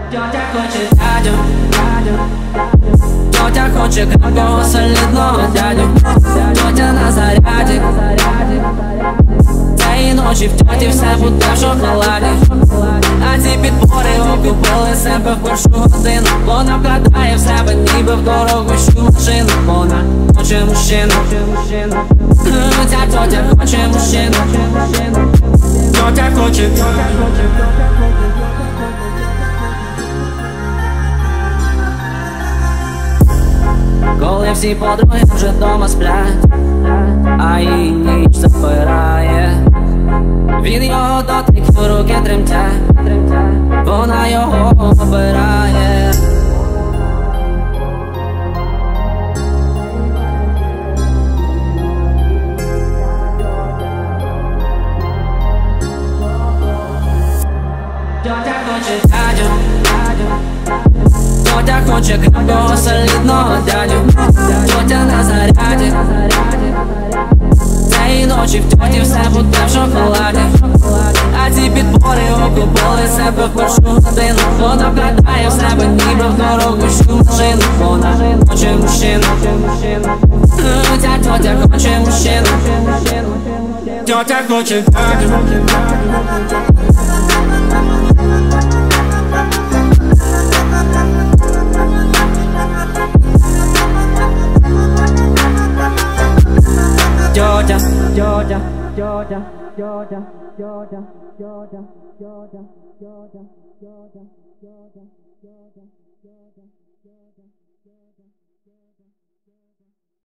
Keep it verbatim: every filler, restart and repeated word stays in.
Тьотя хоче дядю, тьотя хоче крепкого солідного дядю. Тьотя на заряді, цієї ночі в тьоті все буде в шоколаді. А ці підбори окупили себе в першу годину. Вона вкладає в себе ніби в дорогущу машину. Вона хоче мужчину, ця тьотя хоче мужчину. Тьотя хоче, коли всі подруги вже дома сплять, а її ніч запирає. Він його дотик, руки тремтять, вона його обирає. Тьотя хоче дядю, тьотя хоче крепкого солідного дядю. Тьотя на заряді, цієї ночі в тьоті все буде в шоколаді. А ці підбори окупили себе в першу годину. Вона вкладає в себе ніби в дорогущу машину. Вона хоче мужчину, ця тьотя хоче мужчину. Тьотя хоче дядю. Тьотя, тьотя, тьотя, тьотя, тьотя, тьотя, тьотя, тьотя, тьотя, тьотя, тьотя, тьотя, тьотя, тьотя.